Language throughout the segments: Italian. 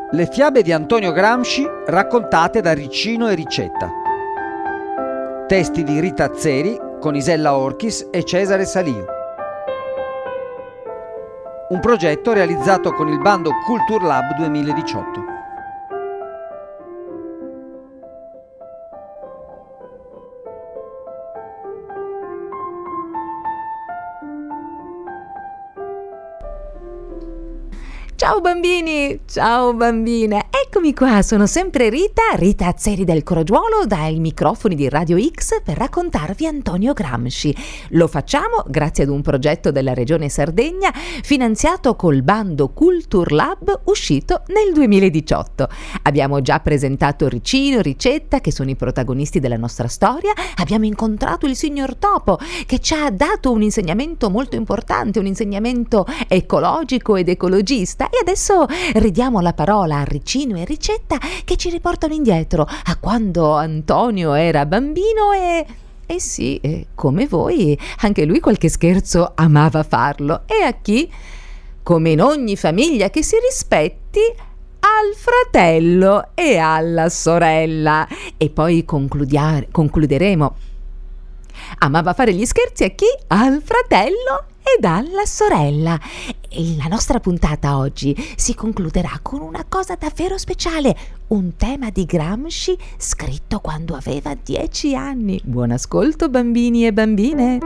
Le fiabe di Antonio Gramsci raccontate da Riccino e Ricetta. Testi di Rita Azzeri con Isella Orchis e Cesare Saliu. Un progetto realizzato con il bando Culture Lab 2018. Ciao bambini, ciao bambine, eccomi qua, sono sempre Rita Azzeri del Crogiuolo, dai microfoni di Radio X per raccontarvi Antonio Gramsci. Lo facciamo grazie ad un progetto della Regione Sardegna finanziato col bando Culture Lab uscito nel 2018. Abbiamo già presentato Riccino, Ricetta, che sono i protagonisti della nostra storia, abbiamo incontrato il signor Topo che ci ha dato un insegnamento molto importante, un insegnamento ecologico ed ecologista. E adesso ridiamo la parola a Riccino e Ricetta che ci riportano indietro a quando Antonio era bambino e sì, come voi, anche lui qualche scherzo amava farlo. E a chi? Come in ogni famiglia che si rispetti, al fratello e alla sorella. E poi concluderemo. Amava fare gli scherzi a chi? Al fratello ed alla sorella. E la nostra puntata oggi si concluderà con una cosa davvero speciale, un tema di Gramsci scritto quando aveva 10 anni. Buon ascolto bambini e bambine.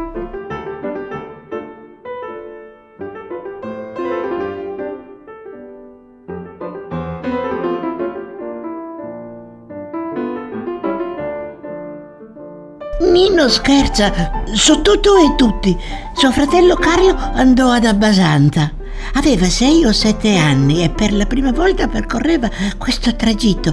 Nino scherza su tutto e tutti. Suo fratello Carlo andò ad Abbasanta. Aveva 6 o 7 anni e per la prima volta percorreva questo tragitto,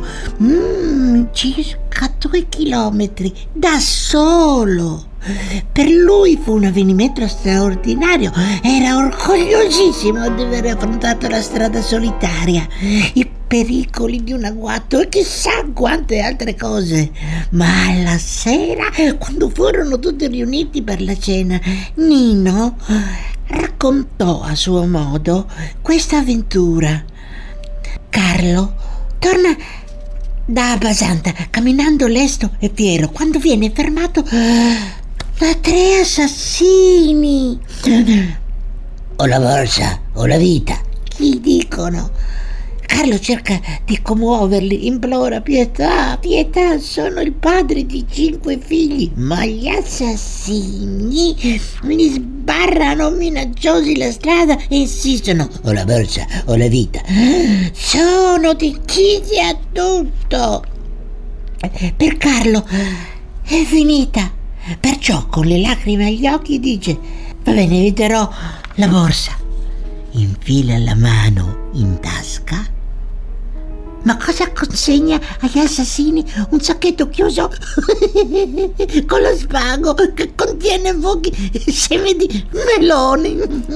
circa 2 chilometri, da solo. Per lui fu un avvenimento straordinario. Era orgogliosissimo di aver affrontato la strada solitaria, i pericoli di un agguato e chissà quante altre cose. Ma alla sera, quando furono tutti riuniti per la cena, Nino raccontò a suo modo questa avventura. Carlo torna da Abbasanta camminando lesto e fiero quando viene fermato da 3 assassini. O la borsa o la vita, gli dicono. Carlo cerca di commuoverli, implora pietà, pietà, sono il padre di 5 figli, ma gli assassini gli sbarrano minacciosi la strada e insistono, o la borsa o la vita. Sono decisi a tutto. Per Carlo è finita, perciò con le lacrime agli occhi dice, va bene, eviterò la borsa. Infila la mano in tasca. Ma cosa consegna agli assassini? Un sacchetto chiuso con lo spago che contiene pochi semi di meloni.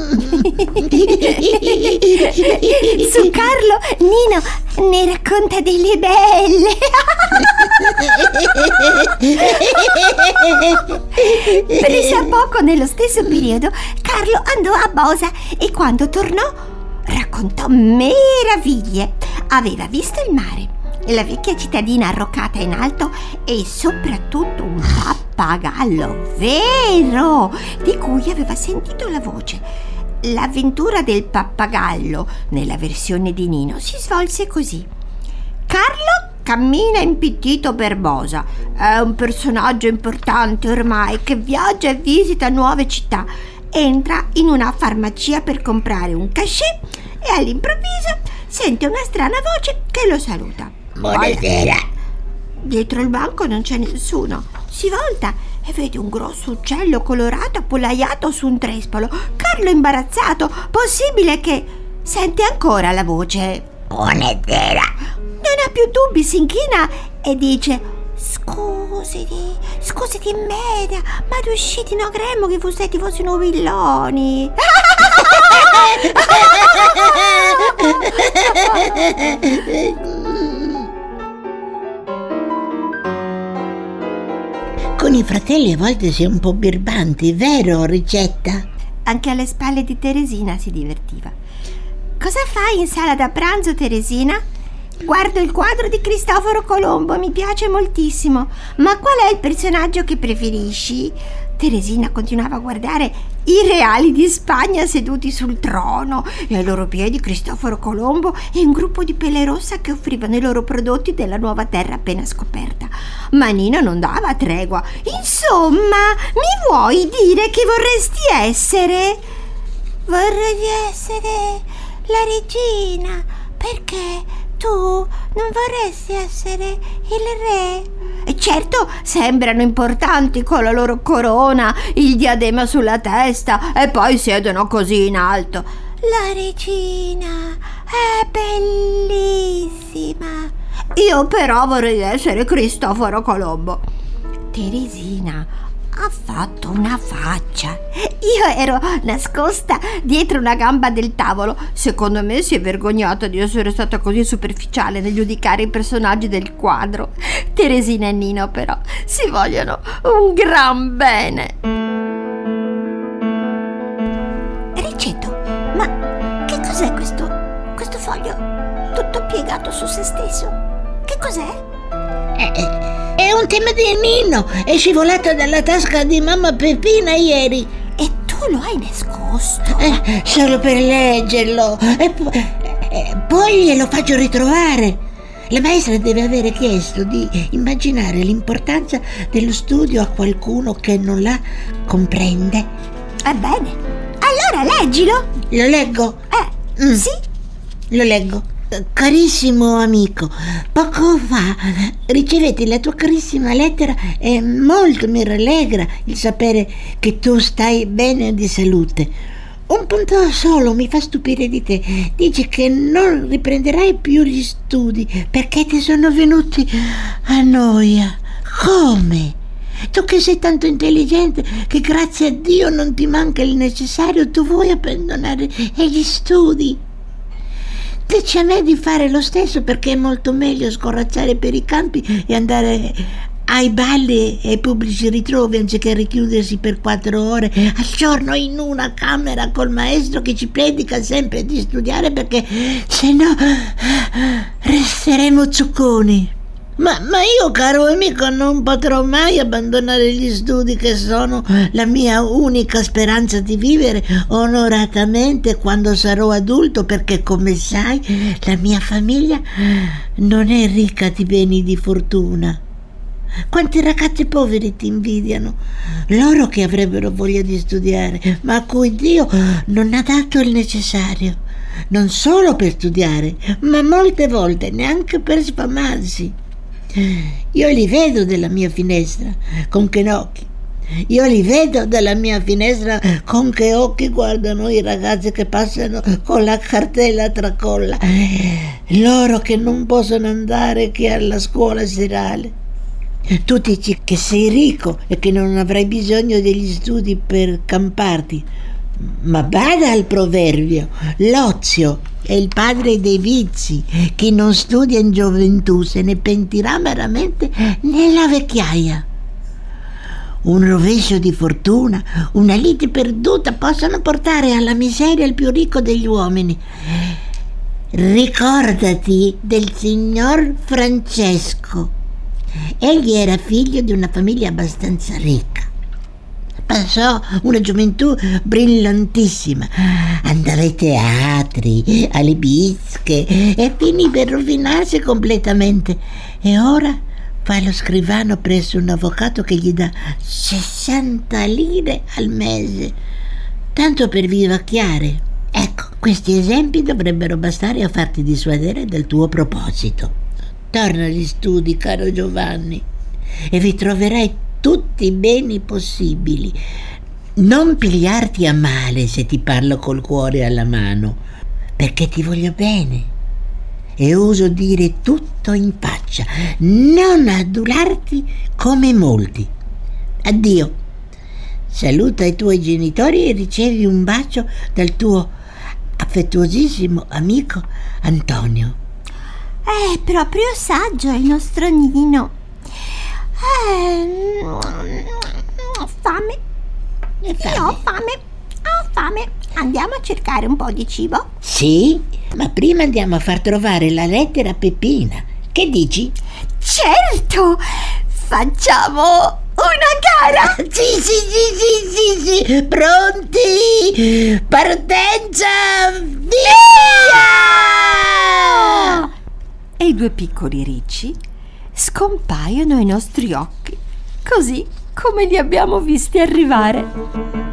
Su Carlo, Nino ne racconta delle belle. Presa poco nello stesso periodo, Carlo andò a Bosa e quando tornò raccontò meraviglie. Aveva visto il mare, la vecchia cittadina arroccata in alto e soprattutto un pappagallo vero di cui aveva sentito la voce. L'avventura del pappagallo nella versione di Nino si svolse così. Carlo cammina impittito per Bosa. È un personaggio importante ormai che viaggia e visita nuove città. Entra in una farmacia per comprare un cachet e all'improvviso sente una strana voce che lo saluta. Buonasera. Dietro il banco non c'è nessuno. Si volta e vede un grosso uccello colorato appollaiato su un trespolo. Carlo imbarazzato, possibile che sente ancora la voce. Buonasera. Non ha più dubbi, si inchina e dice: Scusati media, ma tu usciti no gremmo che fossetti fossero villoni. Con i fratelli a volte si è un po' birbanti, vero Ricetta? Anche alle spalle di Teresina si divertiva. Cosa fai in sala da pranzo, Teresina? Guardo il quadro di Cristoforo Colombo, mi piace moltissimo. Ma qual è il personaggio che preferisci? Teresina continuava a guardare i reali di Spagna seduti sul trono e ai loro piedi Cristoforo Colombo e un gruppo di pelle rossa che offrivano i loro prodotti della nuova terra appena scoperta. Ma Nino non dava tregua. Insomma, mi vuoi dire che vorresti essere? Vorrei essere la regina. Perché? Tu non vorresti essere il re? E certo, sembrano importanti con la loro corona, il diadema sulla testa e poi siedono così in alto. La regina è bellissima. Io però vorrei essere Cristoforo Colombo. Teresina ha fatto una faccia. Io ero nascosta dietro una gamba del tavolo. Secondo me si è vergognata di essere stata così superficiale nel giudicare i personaggi del quadro. Teresina e Nino però si vogliono un gran bene. Riceto, ma che cos'è questo foglio tutto piegato su se stesso? Che cos'è? È un tema di Nino, è scivolato dalla tasca di mamma Peppina ieri. E tu lo hai nascosto? Solo per leggerlo. E poi glielo faccio ritrovare. La maestra deve avere chiesto di immaginare l'importanza dello studio a qualcuno che non la comprende. Ebbene, allora leggilo. Lo leggo? Sì? Lo leggo. Carissimo amico, poco fa ricevetti la tua carissima lettera e molto mi rallegra il sapere che tu stai bene di salute. Un punto solo mi fa stupire di te. Dici che non riprenderai più gli studi perché ti sono venuti a noia. Come? Tu che sei tanto intelligente che grazie a Dio non ti manca il necessario, tu vuoi abbandonare gli studi? Dici a me di fare lo stesso perché è molto meglio scorrazzare per i campi e andare ai balli e ai pubblici ritrovi anziché richiudersi per 4 ore al giorno in una camera col maestro che ci predica sempre di studiare perché se no resteremo zucconi. Ma io, caro amico, non potrò mai abbandonare gli studi che sono la mia unica speranza di vivere onoratamente quando sarò adulto, perché come sai la mia famiglia non è ricca di beni di fortuna. Quanti ragazzi poveri ti invidiano, loro che avrebbero voglia di studiare, ma a cui Dio non ha dato il necessario, non solo per studiare, ma molte volte neanche per sfamarsi. Io li vedo dalla mia finestra, con che occhi. Io li vedo dalla mia finestra con che occhi guardano i ragazzi che passano con la cartella a tracolla, loro che non possono andare che alla scuola serale. Tu dici che sei ricco e che non avrai bisogno degli studi per camparti, ma bada al proverbio: l'ozio è il padre dei vizi. Chi non studia in gioventù se ne pentirà veramente nella vecchiaia. Un rovescio di fortuna, una lite perduta possono portare alla miseria il più ricco degli uomini. Ricordati del signor Francesco. Egli era figlio di una famiglia abbastanza ricca. Passò una gioventù brillantissima, andava ai teatri, alle bische e finì per rovinarsi completamente. E ora fa lo scrivano presso un avvocato che gli dà 60 lire al mese, tanto per vivacchiare. Ecco, questi esempi dovrebbero bastare a farti dissuadere dal tuo proposito. Torna agli studi, caro Giovanni, e vi troverai tutti i beni possibili. Non pigliarti a male se ti parlo col cuore alla mano, perché ti voglio bene e oso dire tutto in faccia, non adularti come molti. Addio. Saluta i tuoi genitori e ricevi un bacio dal tuo affettuosissimo amico Antonio. È proprio saggio il nostro Nino. Ho fame. Io ho fame. Andiamo a cercare un po' di cibo? Sì, Ma prima andiamo a far trovare la lettera a Peppina. Che dici? Certo! Facciamo una gara! Sì. Pronti? Partenza! Via! E i 2 piccoli ricci scompaiono ai nostri occhi, così come li abbiamo visti arrivare.